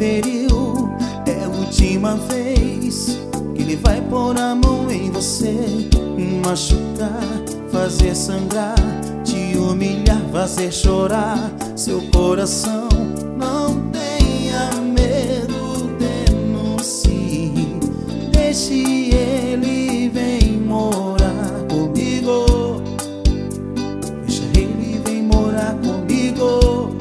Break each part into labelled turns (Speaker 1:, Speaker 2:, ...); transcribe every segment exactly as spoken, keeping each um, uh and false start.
Speaker 1: feriu. É a última vez que ele vai pôr a mão em você, machucar, fazer sangrar, te humilhar, fazer chorar seu coração. Não tenha medo, denuncie, deixe ele vem morar comigo. Deixa ele vem morar comigo.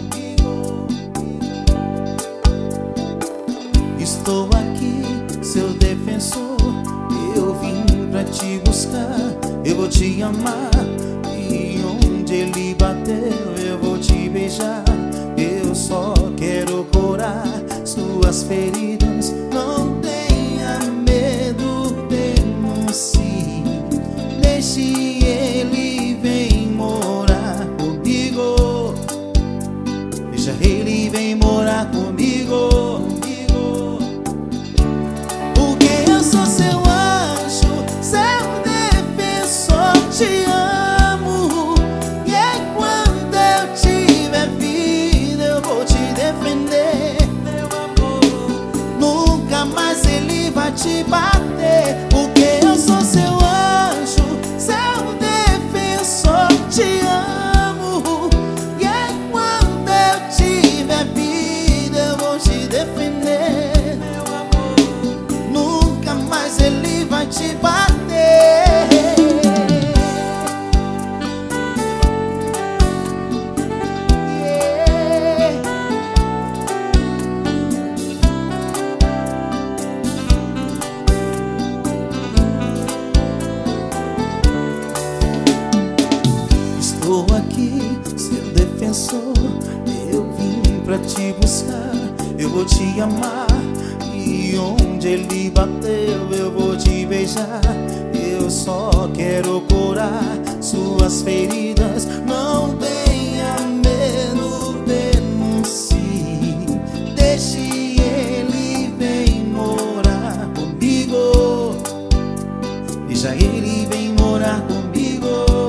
Speaker 1: Estou aqui, seu defensor. Eu vim pra te buscar, eu vou te amar. E onde ele bateu, eu vou te beijar. Eu só quero curar suas feridas. Não tenha medo, denuncie, deixe ele vem morar comigo. Deixa ele vem morar comigo. Porque eu sou seu anjo, seu defensor, te amo. E é quando eu tiver vida, eu vou te defender, meu amor. Nunca mais ele vai te bater. Porque eu sou seu anjo, seu defensor, te amo. E é quando eu tiver vida, eu vou te defender, meu amor. Nunca mais ele vai te bater. Estou aqui, seu defensor. Eu vim pra te buscar, eu vou te amar. E onde ele bateu, eu vou te beijar. Eu só quero curar suas feridas. Não tenha medo, denuncie, deixe ele vem morar comigo. Deixa ele vem morar comigo.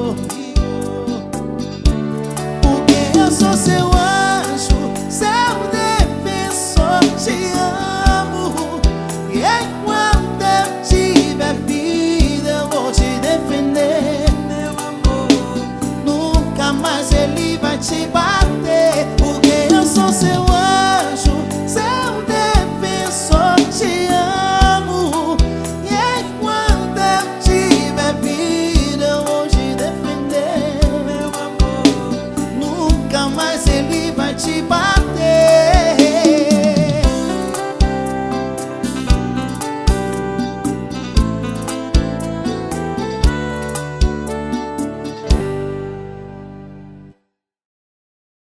Speaker 1: Porque eu sou seu anjo, seu defensor, te amo. E é quando eu tiver vida, eu vou te defender, meu amor. Nunca mais ele vai te bater. Porque eu sou seu anjo, seu defensor, te amo. E é quando eu tiver vida, eu vou te defender, meu amor. Nunca mais ele vai te bater.